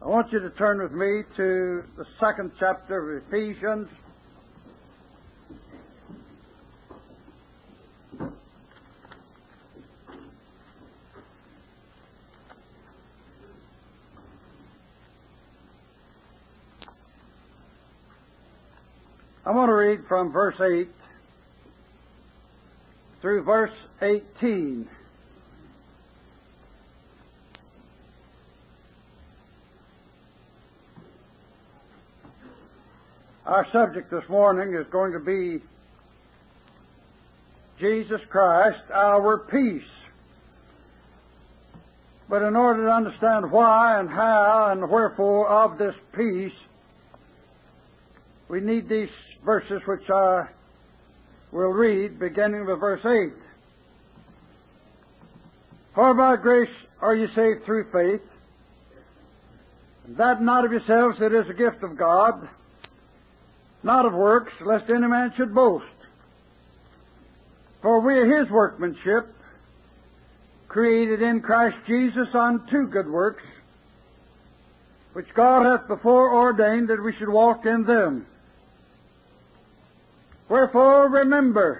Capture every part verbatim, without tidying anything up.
I want you to turn with me to the second chapter of Ephesians. I want to read from verse eight through verse eighteen. Our subject this morning is going to be Jesus Christ, our peace. But in order to understand why and how and wherefore of this peace, we need these verses which I will read, beginning with verse eight. For by grace are ye saved through faith, and that not of yourselves, it is a gift of God, not of works, lest any man should boast. For we are His workmanship, created in Christ Jesus unto good works, which God hath before ordained that we should walk in them. Wherefore remember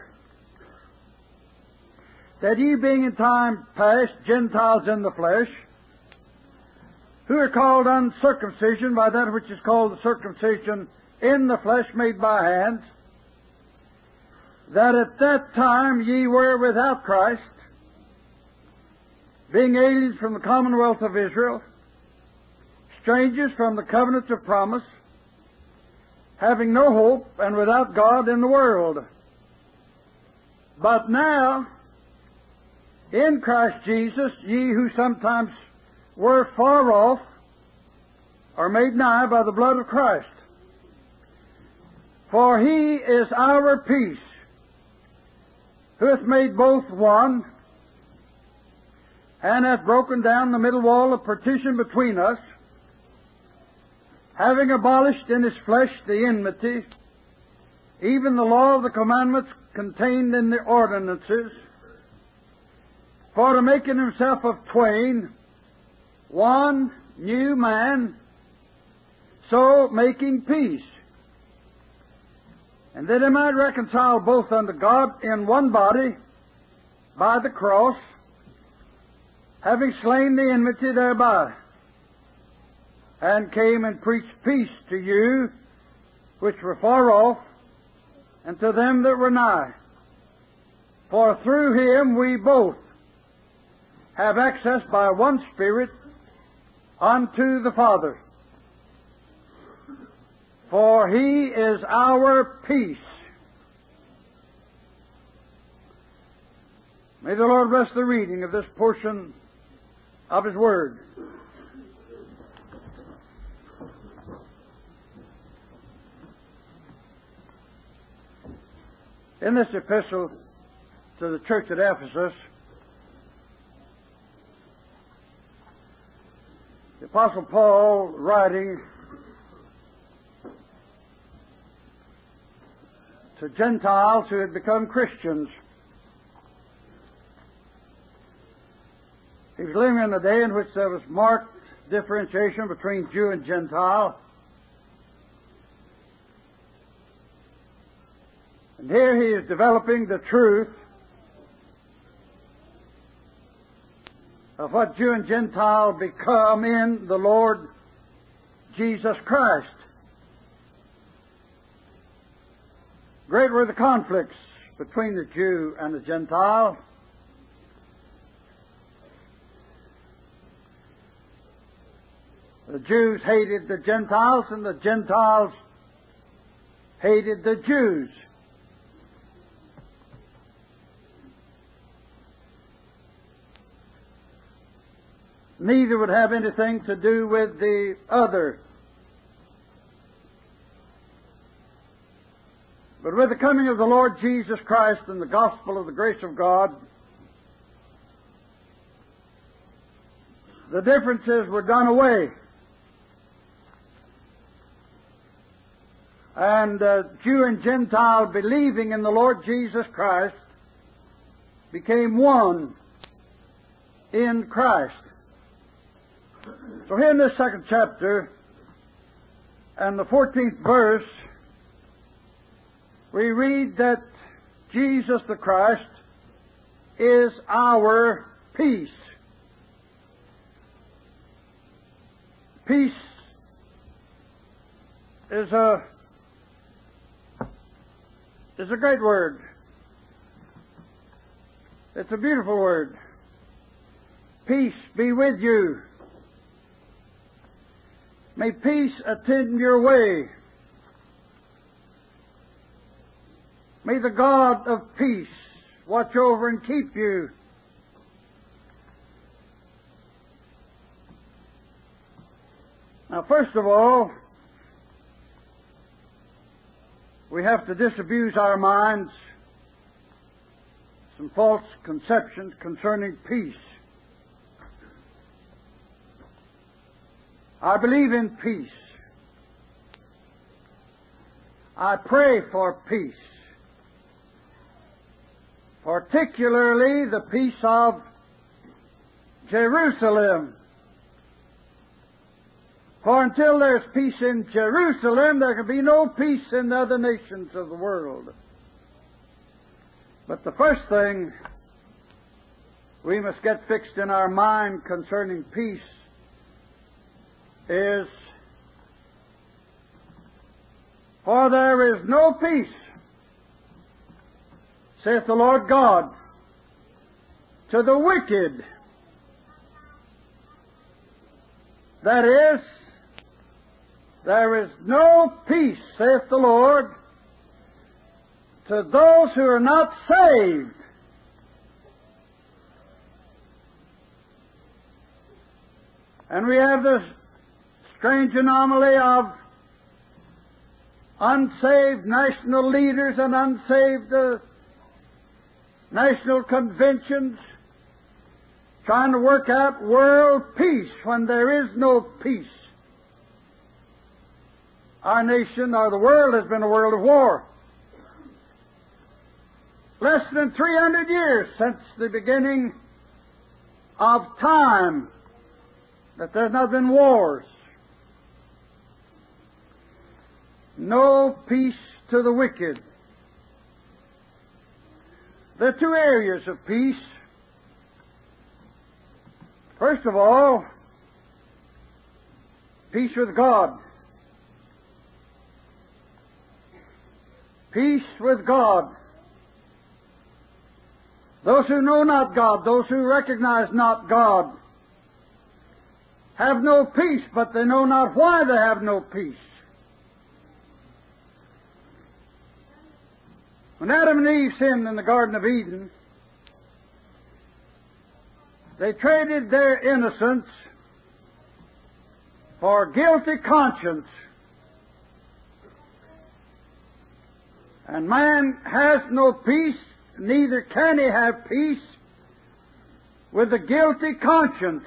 that ye being in time past Gentiles in the flesh, who are called uncircumcision by that which is called the circumcision in the flesh made by hands, that at that time ye were without Christ, being aliens from the commonwealth of Israel, strangers from the covenant of promise, having no hope and without God in the world. But now, in Christ Jesus, ye who sometimes were far off are made nigh by the blood of Christ. For He is our peace, who hath made both one, and hath broken down the middle wall of partition between us, having abolished in His flesh the enmity, even the law of the commandments contained in the ordinances, for to make in Himself of twain one new man, so making peace, and that He might reconcile both unto God in one body by the cross, having slain the enmity thereby, and came and preached peace to you which were far off, and to them that were nigh. For through Him we both have access by one Spirit unto the Father. For He is our peace. May the Lord bless the reading of this portion of His Word. In this epistle to the church at Ephesus, the Apostle Paul, writing to Gentiles who had become Christians, he was living in a day in which there was marked differentiation between Jew and Gentile. And here he is developing the truth of what Jew and Gentile become in the Lord Jesus Christ. Great were the conflicts between the Jew and the Gentile. The Jews hated the Gentiles, and the Gentiles hated the Jews. Neither would have anything to do with the other. But with the coming of the Lord Jesus Christ and the gospel of the grace of God, the differences were done away. And uh, Jew and Gentile, believing in the Lord Jesus Christ, became one in Christ. So here in this second chapter and the fourteenth verse, we read that Jesus the Christ is our peace. Peace is a is a great word. It's a beautiful word. Peace be with you. May peace attend your way. May the God of peace watch over and keep you. Now, first of all, we have to disabuse our minds some false conceptions concerning peace. I believe in peace. I pray for peace, particularly the peace of Jerusalem. For until there's peace in Jerusalem, there can be no peace in the other nations of the world. But the first thing we must get fixed in our mind concerning peace is, for there is no peace, saith the Lord God, to the wicked. That is, there is no peace, saith the Lord, to those who are not saved. And we have this strange anomaly of unsaved national leaders and unsaved uh, national conventions trying to work out world peace when there is no peace. Our nation, or the world, has been a world of war. Less than three hundred years since the beginning of time that there have not been wars. No peace to the wicked. There are two areas of peace. First of all, peace with God. Peace with God. Those who know not God, those who recognize not God, have no peace, but they know not why they have no peace. When Adam and Eve sinned in the Garden of Eden, they traded their innocence for guilty conscience. And man has no peace, neither can he have peace with a guilty conscience.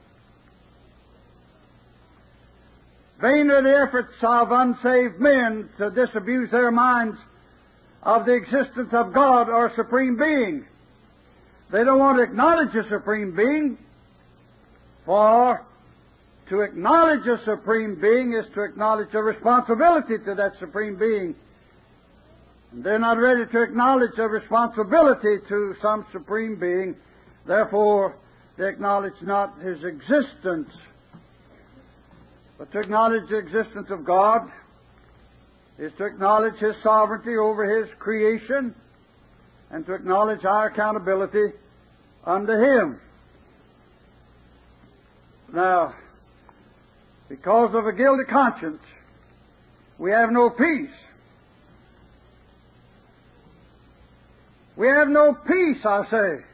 Vain are the efforts of unsaved men to disabuse their minds of the existence of God or Supreme Being. They don't want to acknowledge a Supreme Being, for to acknowledge a Supreme Being is to acknowledge a responsibility to that Supreme Being. And they're not ready to acknowledge a responsibility to some Supreme Being, therefore they acknowledge not His existence. But to acknowledge the existence of God is to acknowledge His sovereignty over His creation and to acknowledge our accountability unto Him. Now, because of a guilty conscience, we have no peace. We have no peace, I say.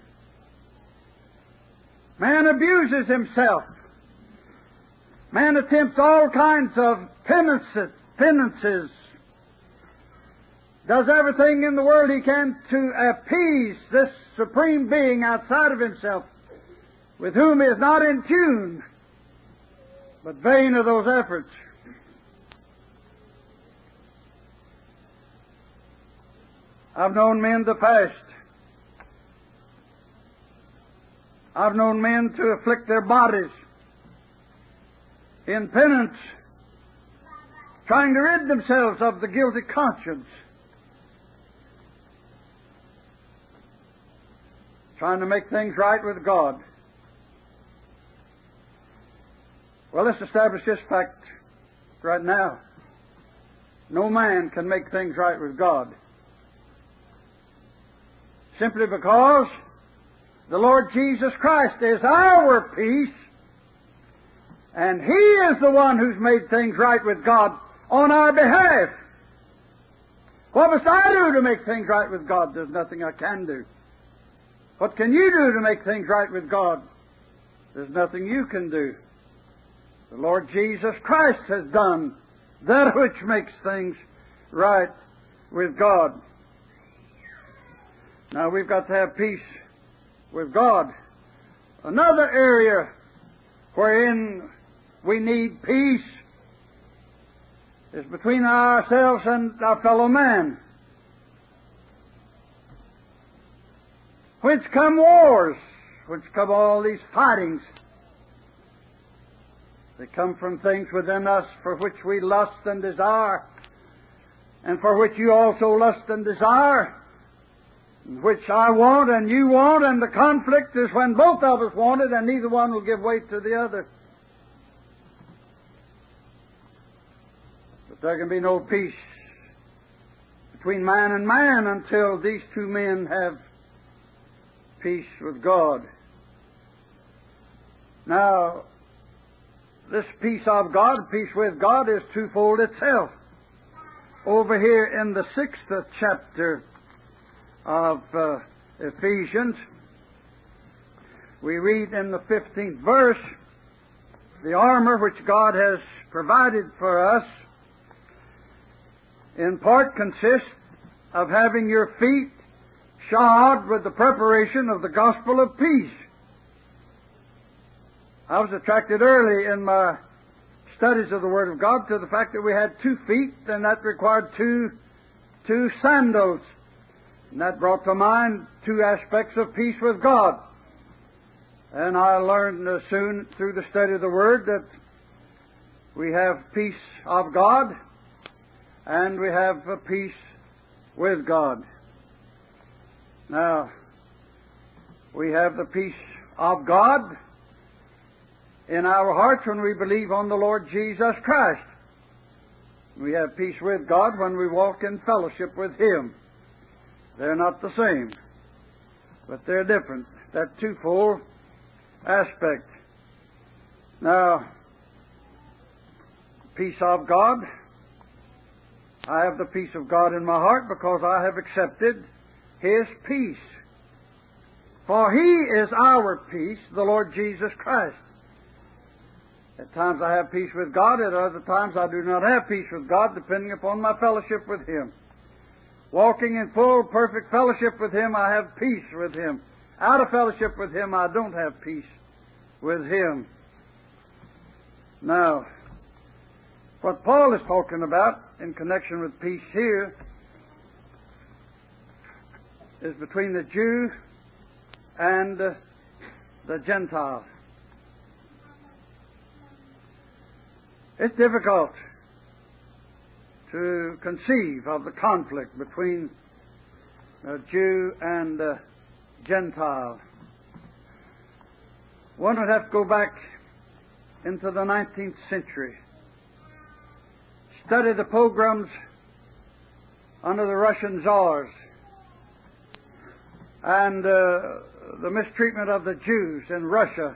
Man abuses himself. Man attempts all kinds of penances, penances, does everything in the world he can to appease this Supreme Being outside of himself, with whom he is not in tune. But vain are those efforts. I've known men to fast. I've known men to afflict their bodies in penance, trying to rid themselves of the guilty conscience, trying to make things right with God. Well, let's establish this fact right now. No man can make things right with God, simply because the Lord Jesus Christ is our peace, and He is the one who's made things right with God on our behalf. What must I do to make things right with God? There's nothing I can do. What can you do to make things right with God? There's nothing you can do. The Lord Jesus Christ has done that which makes things right with God. Now we've got to have peace with God. Another area wherein we need peace is between ourselves and our fellow man. Whence come wars? Whence come all these fightings? They come from things within us for which we lust and desire, and for which you also lust and desire, which I want and you want, and the conflict is when both of us want it and neither one will give way to the other. But there can be no peace between man and man until these two men have peace with God. Now, this peace of God, peace with God, is twofold itself. Over here in the sixth chapter of uh, Ephesians, we read in the fifteenth verse, the armor which God has provided for us in part consists of having your feet shod with the preparation of the gospel of peace. I was attracted early in my studies of the Word of God to the fact that we had two feet, and that required two, two sandals. And that brought to mind two aspects of peace with God. And I learned uh, soon through the study of the Word that we have peace of God and we have a peace with God. Now, we have the peace of God in our hearts when we believe on the Lord Jesus Christ. We have peace with God when we walk in fellowship with Him. They're not the same, but they're different. That twofold aspect. Now, peace of God. I have the peace of God in my heart because I have accepted His peace. For He is our peace, the Lord Jesus Christ. At times I have peace with God, at other times I do not have peace with God, depending upon my fellowship with Him. Walking in full, perfect fellowship with Him, I have peace with Him. Out of fellowship with Him, I don't have peace with Him. Now, what Paul is talking about in connection with peace here is between the Jew and uh, the Gentile. It's difficult to conceive of the conflict between a Jew and a Gentile. One would have to go back into the nineteenth century, study the pogroms under the Russian Tsars, and uh, the mistreatment of the Jews in Russia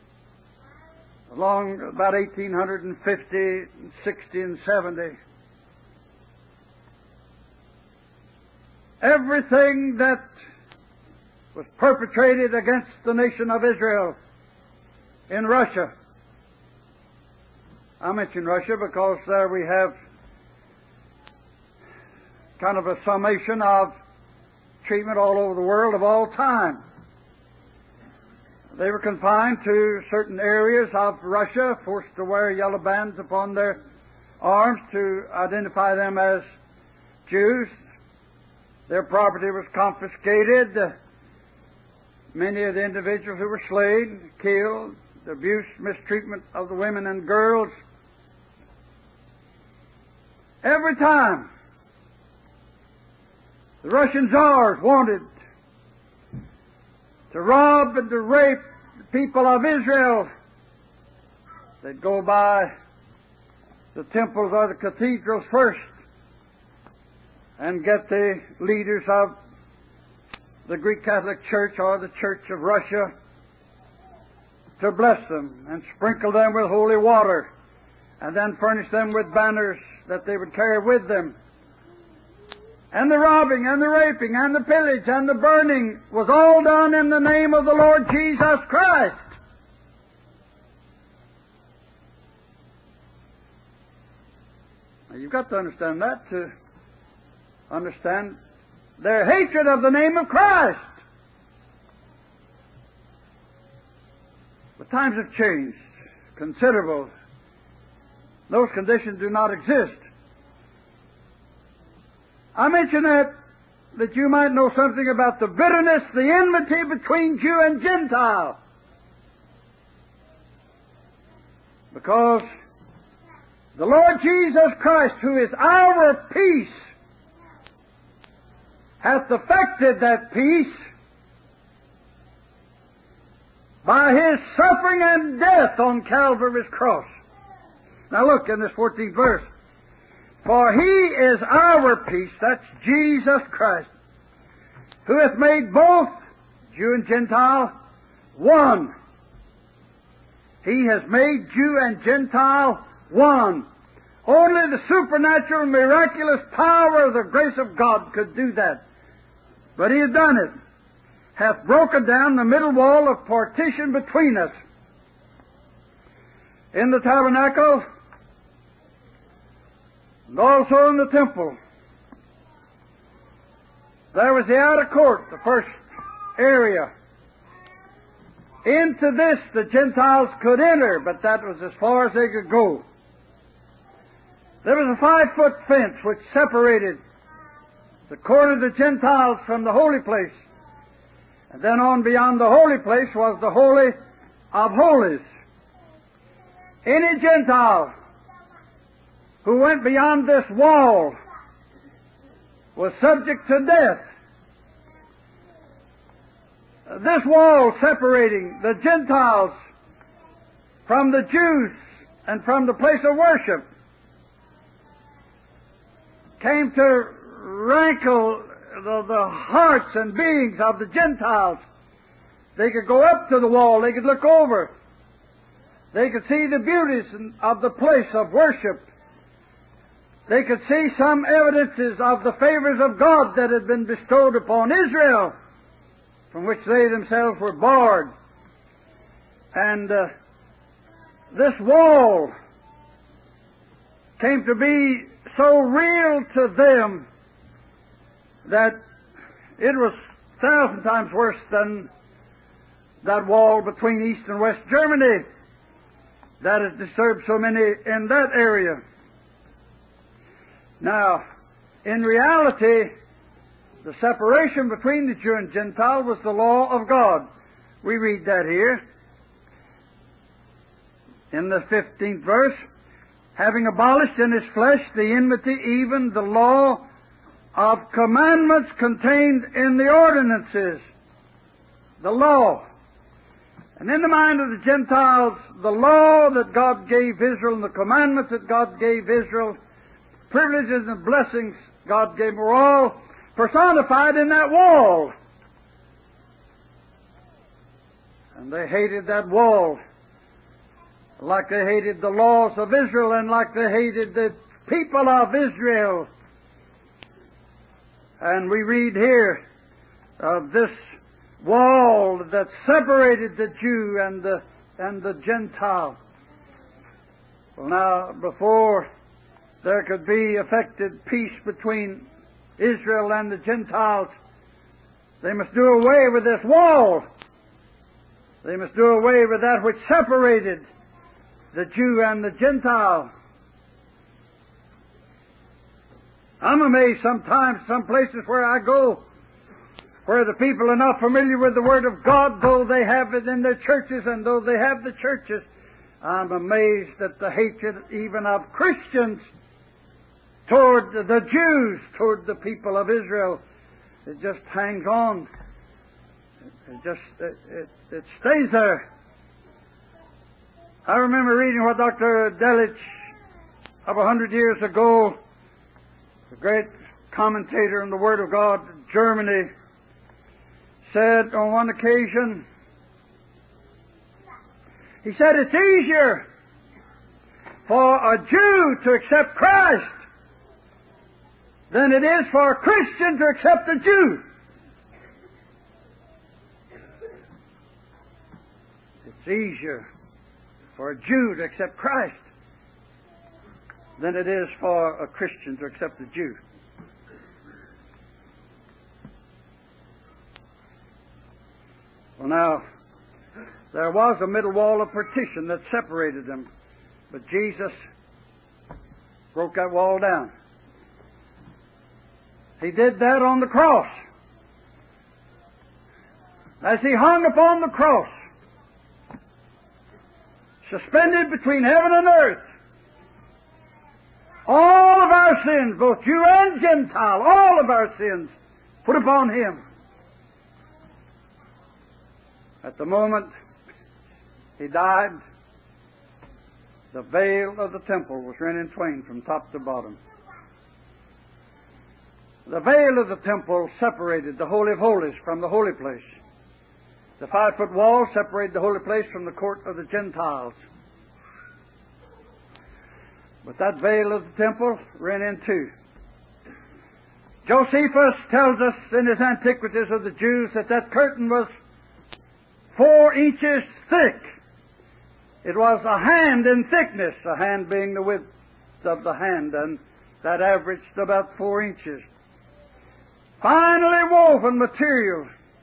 along about eighteen fifty, sixty, and seventy. Everything that was perpetrated against the nation of Israel in Russia. I mention Russia because there we have kind of a summation of treatment all over the world of all time. They were confined to certain areas of Russia, forced to wear yellow bands upon their arms to identify them as Jews. Their property was confiscated. Many of the individuals who were slain, killed, the abuse, mistreatment of the women and girls. Every time the Russian czars wanted to rob and to rape the people of Israel, they'd go by the temples or the cathedrals first and get the leaders of the Greek Catholic Church or the Church of Russia to bless them and sprinkle them with holy water and then furnish them with banners that they would carry with them. And the robbing and the raping and the pillage and the burning was all done in the name of the Lord Jesus Christ. Now you've got to understand that to understand their hatred of the name of Christ. But times have changed, considerable. Those conditions do not exist. I mention that that you might know something about the bitterness, the enmity between Jew and Gentile. Because the Lord Jesus Christ, who is our peace, hath effected that peace by His suffering and death on Calvary's cross. Now look in this fourteenth verse. For He is our peace, that's Jesus Christ, who hath made both Jew and Gentile one. He has made Jew and Gentile one. Only the supernatural, miraculous power of the grace of God could do that. But He has done it. Hath broken down the middle wall of partition between us. In the tabernacle, and also in the temple, there was the outer court, the first area. Into this the Gentiles could enter, but that was as far as they could go. There was a five-foot fence which separated the court of the Gentiles from the holy place. And then on beyond the holy place was the Holy of Holies. Any Gentile who went beyond this wall was subject to death. This wall separating the Gentiles from the Jews and from the place of worship came to rankle the, the hearts and beings of the Gentiles. They could go up to the wall, they could look over, they could see the beauties of the place of worship. They could see some evidences of the favors of God that had been bestowed upon Israel, from which they themselves were barred. And uh, this wall came to be so real to them that it was a thousand times worse than that wall between East and West Germany that has disturbed so many in that area. Now, in reality, the separation between the Jew and Gentile was the law of God. We read that here in the fifteenth verse. Having abolished in His flesh the enmity, even the law of commandments contained in the ordinances. The law. And in the mind of the Gentiles, the law that God gave Israel and the commandments that God gave Israel, privileges and blessings God gave, were all personified in that wall. And they hated that wall like they hated the laws of Israel and like they hated the people of Israel. And we read here of this wall that separated the Jew and the, and the Gentile. Well, now, before there could be effective peace between Israel and the Gentiles, they must do away with this wall. They must do away with that which separated the Jew and the Gentile. I'm amazed sometimes, some places where I go, where the people are not familiar with the Word of God, though they have it in their churches, and though they have the churches, I'm amazed at the hatred even of Christians toward the Jews, toward the people of Israel. It just hangs on. It just, it, it, it stays there. I remember reading what Doctor Delitzsch of a hundred years ago, the great commentator on the Word of God in Germany, said on one occasion, he said, it's easier for a Jew to accept Christ than it is for a Christian to accept a Jew. It's easier for a Jew to accept Christ than it is for a Christian to accept a Jew. Well, now, there was a middle wall of partition that separated them, but Jesus broke that wall down. He did that on the cross. As He hung upon the cross, suspended between heaven and earth, all of our sins, both Jew and Gentile, all of our sins, put upon Him. At the moment He died, the veil of the temple was rent in twain from top to bottom. The veil of the temple separated the Holy of Holies from the holy place. The five-foot wall separated the holy place from the court of the Gentiles. But that veil of the temple rent in two. Josephus tells us in his Antiquities of the Jews that that curtain was four inches thick. It was a hand in thickness, a hand being the width of the hand, and that averaged about four inches. Finely woven material.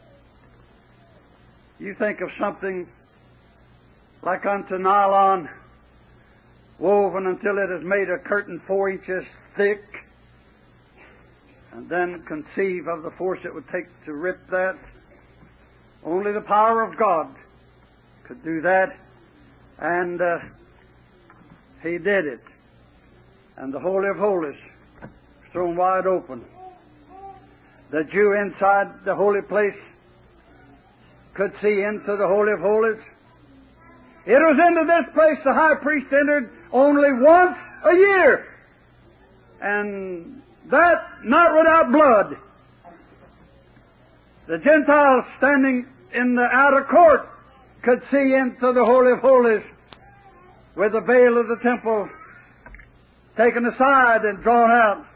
You think of something like unto nylon, woven until it has made a curtain four inches thick, and then conceive of the force it would take to rip that. Only the power of God could do that, and uh, He did it. And the Holy of Holies was thrown wide open. The Jew inside the holy place could see into the Holy of Holies. It was into this place the high priest entered only once a year, and that not without blood. The Gentiles standing in the outer court could see into the Holy of Holies with the veil of the temple taken aside and drawn out.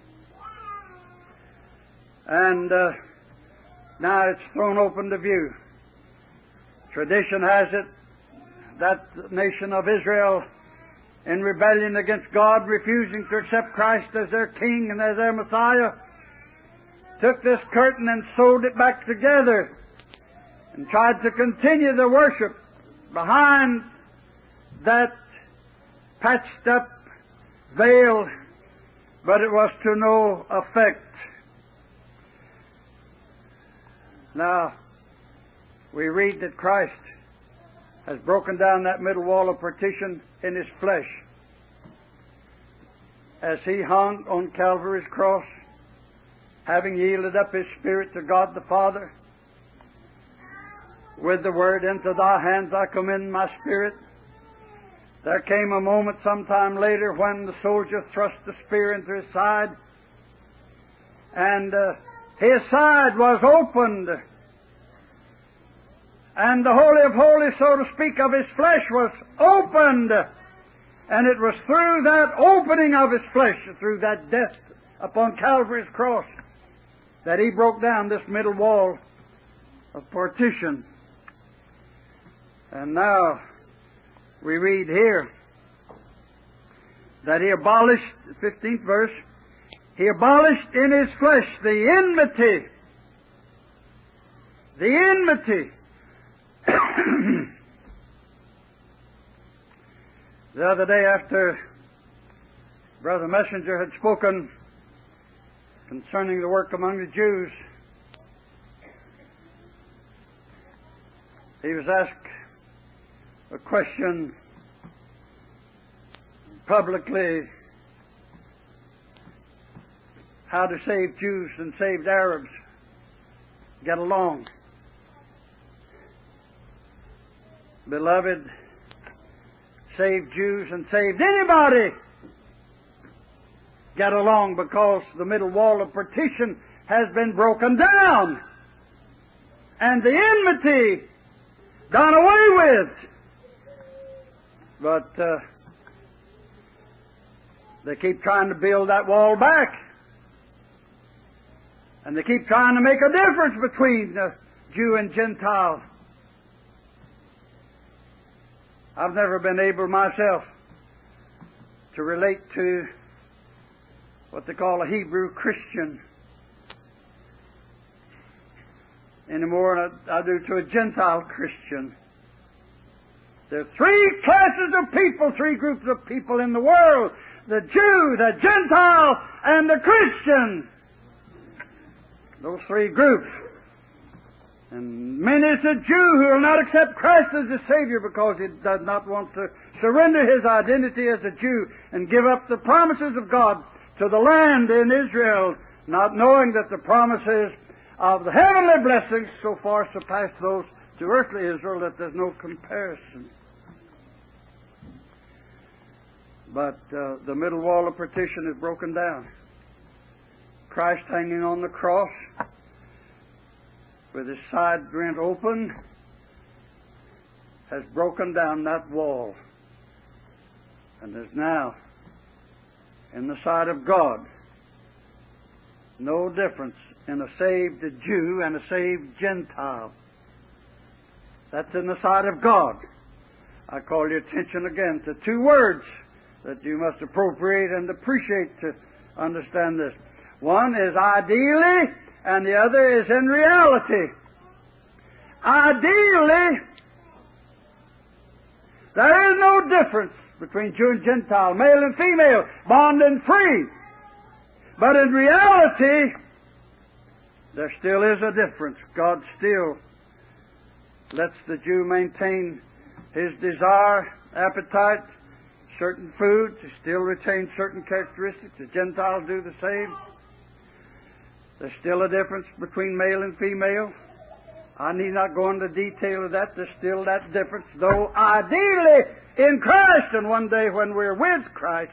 And uh, now it's thrown open to view. Tradition has it that the nation of Israel, in rebellion against God, refusing to accept Christ as their King and as their Messiah, took this curtain and sewed it back together and tried to continue the worship behind that patched up veil, but it was to no effect. Now, we read that Christ has broken down that middle wall of partition in His flesh as He hung on Calvary's cross, having yielded up His Spirit to God the Father, with the word, into Thy hands I commend my spirit. There came a moment sometime later when the soldier thrust the spear into His side, and uh, His side was opened, and the Holy of Holies, so to speak, of His flesh was opened, and it was through that opening of His flesh, through that death upon Calvary's cross, that He broke down this middle wall of partition. And now we read here that He abolished, fifteenth verse, He abolished in His flesh the enmity, the enmity. The other day, after Brother Messenger had spoken concerning the work among the Jews, he was asked a question publicly, how to save Jews and saved Arabs get along. Beloved, saved Jews and saved anybody get along, because the middle wall of partition has been broken down and the enmity done away with. But uh, they keep trying to build that wall back, and they keep trying to make a difference between uh, Jew and Gentile. I've never been able myself to relate to what they call a Hebrew Christian any more than I do to a Gentile Christian. There are three classes of people, three groups of people in the world: the Jew, the Gentile, and the Christian. Those three groups. And many is a Jew who will not accept Christ as a Savior because he does not want to surrender his identity as a Jew and give up the promises of God to the land in Israel, not knowing that the promises of the heavenly blessings so far surpass those to earthly Israel that there's no comparison. But uh, the middle wall of partition is broken down. Christ hanging on the cross with his side rent open has broken down that wall. And there's now, in the sight of God, no difference in a saved Jew and a saved Gentile. That's in the sight of God. I call your attention again to two words that you must appropriate and appreciate to understand this. One is ideally, and the other is in reality. Ideally, there is no difference between Jew and Gentile, male and female, bond and free. But in reality, there still is a difference. God still lets the Jew maintain his desire, appetite, certain foods. He still retains certain characteristics. The Gentiles do the same. There's still a difference between male and female. I need not go into detail of that. There's still that difference, though ideally in Christ, and one day when we're with Christ.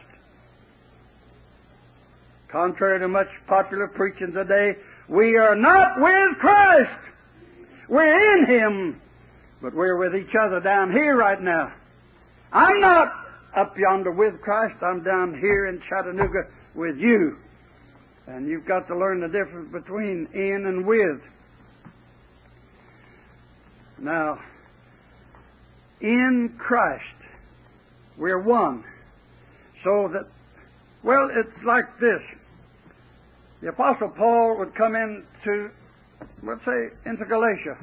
Contrary to much popular preaching today, we are not with Christ. We're in Him, but we're with each other down here right now. I'm not up yonder with Christ. I'm down here in Chattanooga with you. And you've got to learn the difference between in and with. Now, in Christ, we're one. So that, well, it's like this. The Apostle Paul would come into, let's say, into Galatia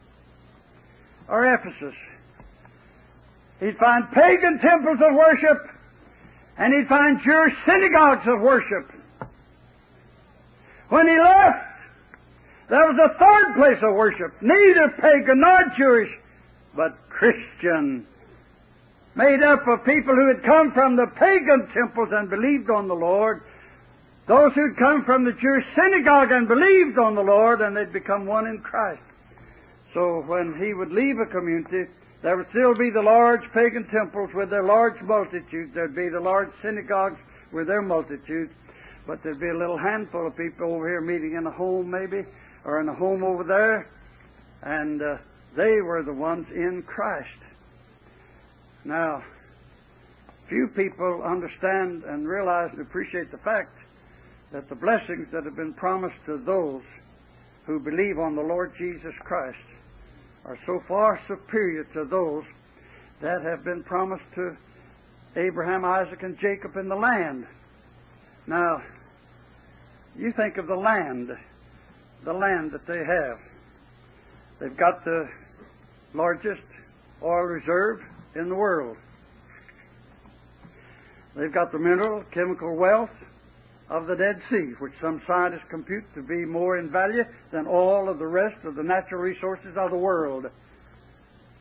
or Ephesus. He'd find pagan temples of worship, and he'd find Jewish synagogues of worship. When he left, there was a third place of worship, neither pagan nor Jewish, but Christian, made up of people who had come from the pagan temples and believed on the Lord, those who'd come from the Jewish synagogue and believed on the Lord, and they'd become one in Christ. So when he would leave a community, there would still be the large pagan temples with their large multitudes. There'd be the large synagogues with their multitudes. But there'd be a little handful of people over here meeting in a home maybe, or in a home over there, and uh, they were the ones in Christ. Now, few people understand and realize and appreciate the fact that the blessings that have been promised to those who believe on the Lord Jesus Christ are so far superior to those that have been promised to Abraham, Isaac, and Jacob in the land. Now, you think of the land, the land that they have. They've got the largest oil reserve in the world. They've got the mineral, chemical wealth of the Dead Sea, which some scientists compute to be more in value than all of the rest of the natural resources of the world.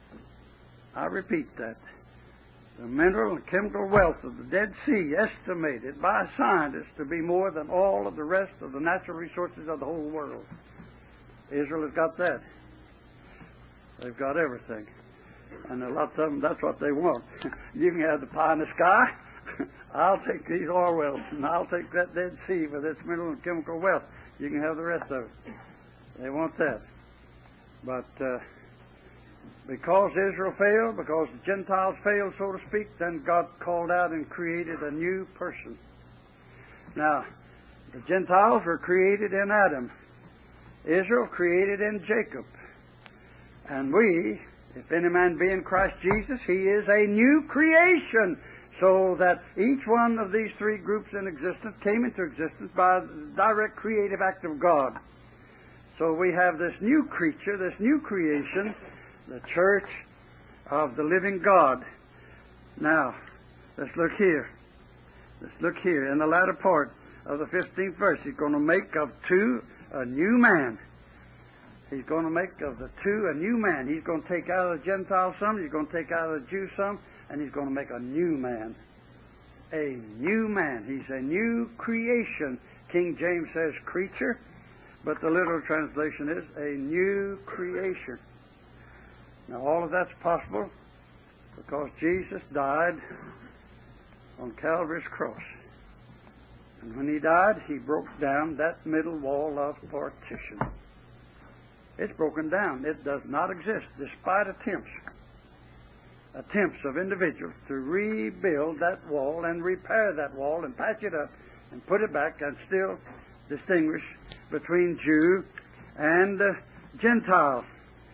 I repeat that. The mineral and chemical wealth of the Dead Sea, estimated by scientists to be more than all of the rest of the natural resources of the whole world. Israel has got that. They've got everything. And a lot of them, that's what they want. You can have the pie in the sky. I'll take these oil wells, and I'll take that Dead Sea with its mineral and chemical wealth. You can have the rest of it. They want that. But uh, because Israel failed, because the Gentiles failed, so to speak, then God called out and created a new person. Now, the Gentiles were created in Adam. Israel created in Jacob. And we, if any man be in Christ Jesus, he is a new creation. So that each one of these three groups in existence came into existence by the direct creative act of God. So we have this new creature, this new creation, the church of the living God. Now, let's look here. Let's look here in the latter part of the fifteenth verse. He's going to make of two a new man. He's going to make of the two a new man. He's going to take out of the Gentiles some, he's going to take out of the Jews some, and he's going to make a new man. A new man. He's a new creation. King James says creature, but the literal translation is a new creation. Now all of that's possible because Jesus died on Calvary's cross. And when He died, He broke down that middle wall of partition. It's broken down. It does not exist despite attempts. attempts of individuals to rebuild that wall and repair that wall and patch it up and put it back and still distinguish between Jew and uh, Gentile.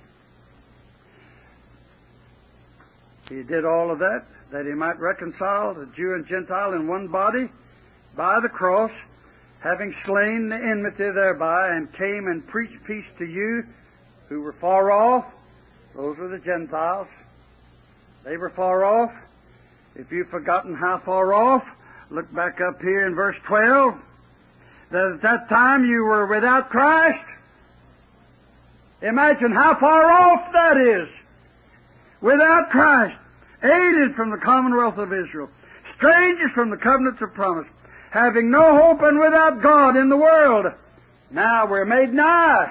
He did all of that that He might reconcile the Jew and Gentile in one body by the cross, having slain the enmity thereby, and came and preached peace to you who were far off. Those were the Gentiles. They were far off. If you've forgotten how far off, look back up here in verse twelve. That at that time you were without Christ. Imagine how far off that is. Without Christ. Alien from the commonwealth of Israel. Strangers from the covenants of promise. Having no hope and without God in the world. Now we're made nigh.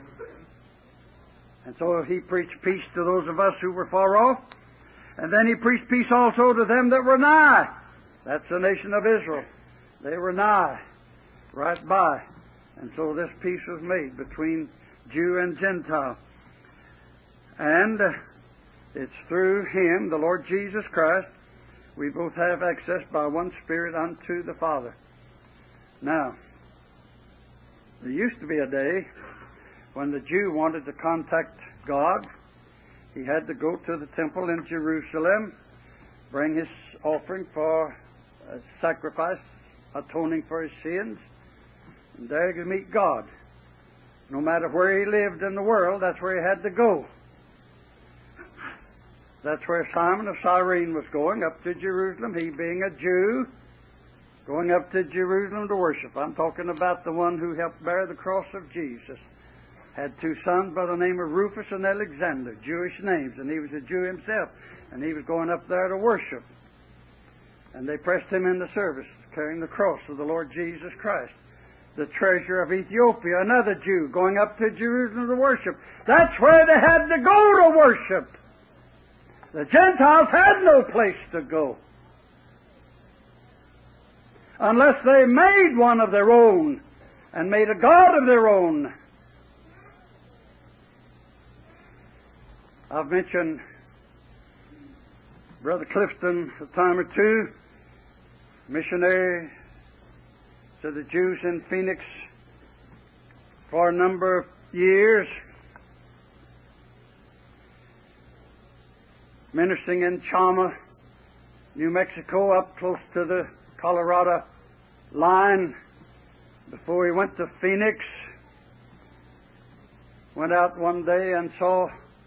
And so He preached peace to those of us who were far off. And then He preached peace also to them that were nigh. That's the nation of Israel. They were nigh, right by. And so this peace was made between Jew and Gentile. And uh, it's through Him, the Lord Jesus Christ, we both have access by one Spirit unto the Father. Now, there used to be a day when the Jew wanted to contact God. He had to go to the temple in Jerusalem, bring his offering for a sacrifice, atoning for his sins, and there he could meet God. No matter where he lived in the world, that's where he had to go. That's where Simon of Cyrene was going, up to Jerusalem, he being a Jew, going up to Jerusalem to worship. I'm talking about the one who helped bear the cross of Jesus. Had two sons by the name of Rufus and Alexander, Jewish names, and he was a Jew himself, and he was going up there to worship. And they pressed him into service, carrying the cross of the Lord Jesus Christ. The treasurer of Ethiopia, another Jew, going up to Jerusalem to worship. That's where they had to go to worship. The Gentiles had no place to go. Unless they made one of their own and made a god of their own. I've mentioned Brother Clifton a time or two, missionary to the Jews in Phoenix for a number of years, ministering in Chama, New Mexico, up close to the Colorado line. Before he went to Phoenix, went out one day and saw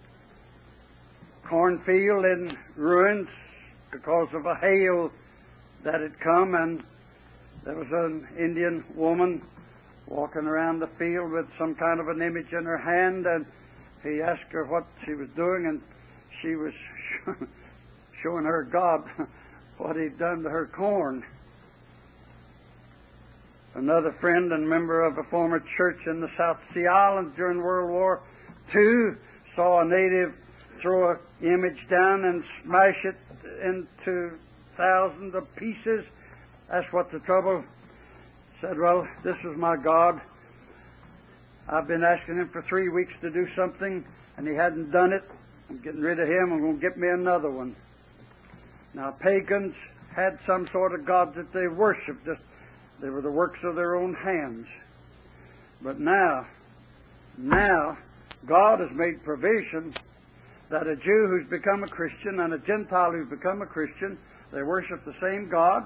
cornfield in ruins because of a hail that had come, and there was an Indian woman walking around the field with some kind of an image in her hand, and he asked her what she was doing, and she was showing her God what He'd done to her corn. Another friend and member of a former church in the South Sea Islands during World War Two saw a native throw an image down and smash it into thousands of pieces. That's what the trouble. Said, well, this was my God. I've been asking Him for three weeks to do something, and He hadn't done it. I'm getting rid of Him. I'm going to get me another one. Now, pagans had some sort of gods that they worshipped. Just They were the works of their own hands. But now, now, God has made provision that a Jew who's become a Christian and a Gentile who's become a Christian, they worship the same God.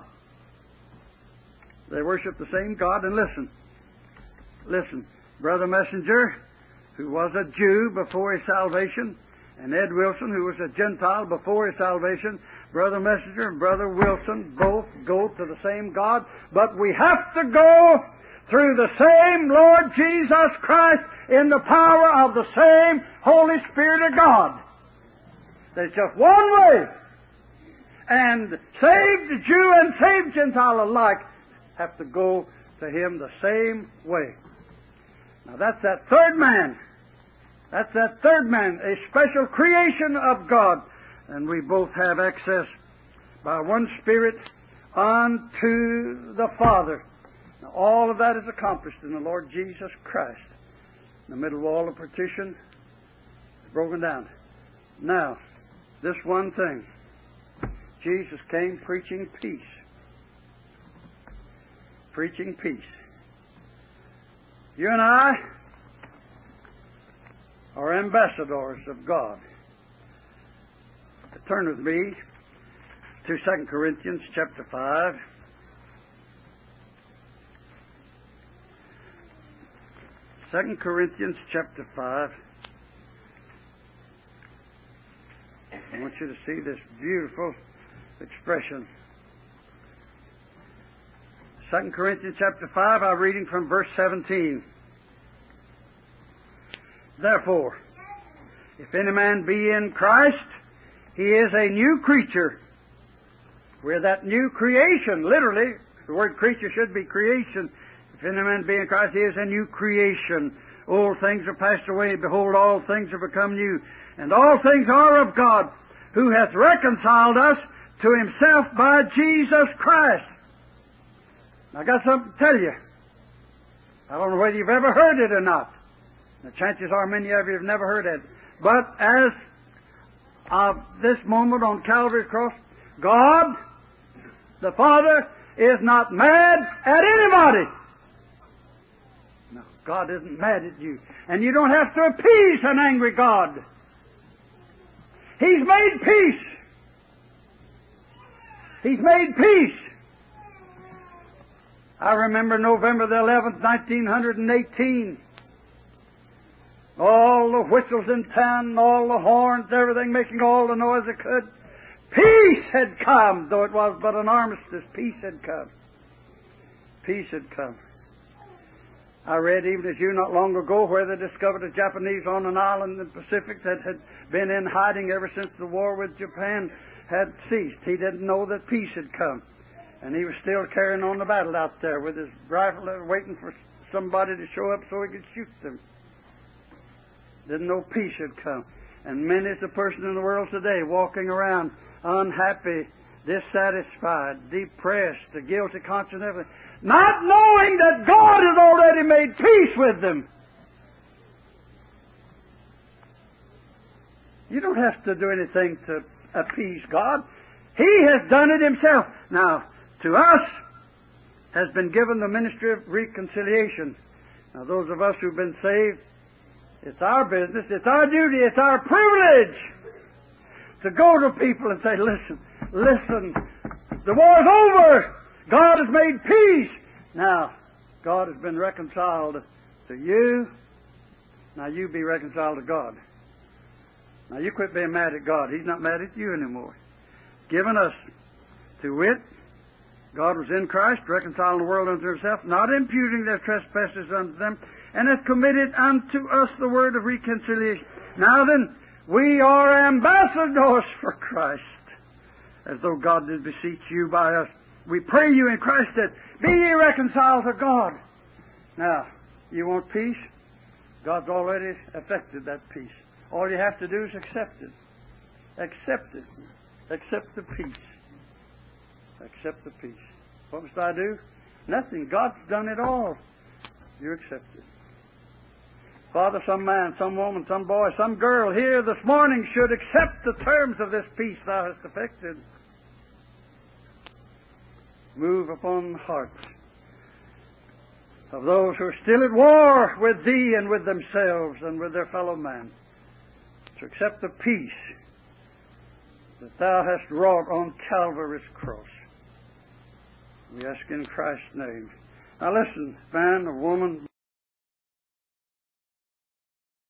They worship the same God. And listen, listen, Brother Messenger, who was a Jew before his salvation, and Ed Wilson, who was a Gentile before his salvation, Brother Messenger and Brother Wilson both go to the same God, but we have to go through the same Lord Jesus Christ in the power of the same Holy Spirit of God. There's just one way. And saved Jew and saved Gentile alike have to go to Him the same way. Now that's that third man. That's that third man, a special creation of God. And we both have access by one Spirit unto the Father. Now, all of that is accomplished in the Lord Jesus Christ. The middle wall of partition is broken down. Now, this one thing. Jesus came preaching peace. Preaching peace. You and I are ambassadors of God. Turn with me to Second Corinthians chapter five. Second Corinthians chapter five. I want you to see this beautiful expression. Second Corinthians chapter five, I'm reading from verse seventeen. Therefore, if any man be in Christ, he is a new creature. We're that new creation, literally. The word creature should be creation. If any man be in Christ, he is a new creation. Old things are passed away. Behold, all things are become new. And all things are of God, who hath reconciled us to Himself by Jesus Christ. Now, I got something to tell you. I don't know whether you've ever heard it or not. The chances are many of you have never heard it. But as of this moment on Calvary's cross, God, the Father, is not mad at anybody. No, God isn't mad at you. And you don't have to appease an angry God. He's made peace. He's made peace. I remember November the eleventh, nineteen eighteen. All the whistles in town, all the horns, everything making all the noise it could. Peace had come, though it was but an armistice. Peace had come. Peace had come. I read, even as you not long ago, where they discovered a Japanese on an island in the Pacific that had been in hiding ever since the war with Japan had ceased. He didn't know that peace had come. And he was still carrying on the battle out there with his rifle, waiting for somebody to show up so he could shoot them. Didn't know peace had come. And many is the person in the world today walking around unhappy, dissatisfied, depressed, a guilty conscience, everything, not knowing that God has already made peace with them. You don't have to do anything to appease God. He has done it Himself. Now, to us has been given the ministry of reconciliation. Now, those of us who've been saved, it's our business, it's our duty, it's our privilege to go to people and say, listen, listen, the war's over. God has made peace. Now, God has been reconciled to you. Now you be reconciled to God. Now you quit being mad at God. He's not mad at you anymore. Given us to wit, God was in Christ, reconciling the world unto Himself, not imputing their trespasses unto them, and hath committed unto us the word of reconciliation. Now then, We are ambassadors for Christ, as though God did beseech you by us. We pray you in Christ that be ye reconciled to God. Now, you want peace? God's already effected that peace. All you have to do is accept it. Accept it. Accept the peace. Accept the peace. What must I do? Nothing. God's done it all. You accept it. Father, some man, some woman, some boy, some girl here this morning should accept the terms of this peace Thou hast effected. Move upon the hearts of those who are still at war with Thee and with themselves and with their fellow man, to accept the peace that Thou hast wrought on Calvary's cross. We ask in Christ's name. Now listen, man or woman,